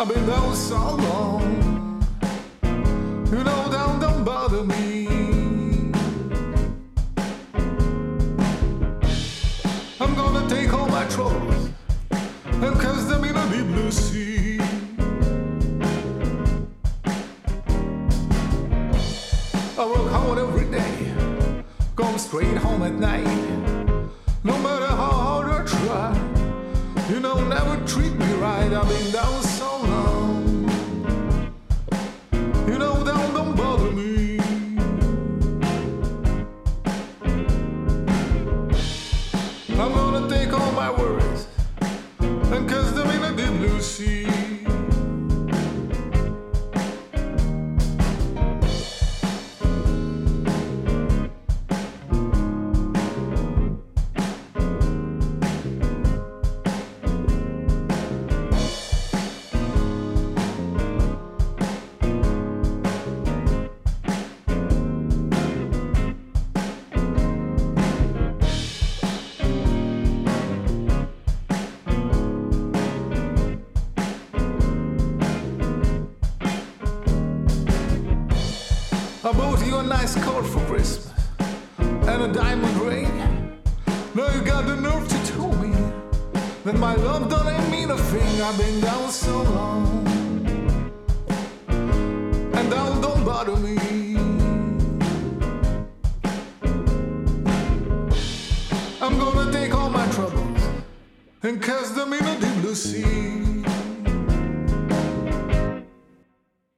I've been down so long. You know, don't bother me. I'm gonna take all my troubles and cast them in a deep blue sea. I work hard every day, come straight home at night. No matter how hard I try, you know, never treat me right. I've been down so long. You know, don't bother me. I'm gonna take all my worries and cast them in a deep blue sea. I bought you a nice coat for Christmas and a diamond ring. Now you got the nerve to tell me that my love don't mean a thing. I've been down so long, and don't bother me. I'm gonna take all my troubles and cast them in a deep blue sea.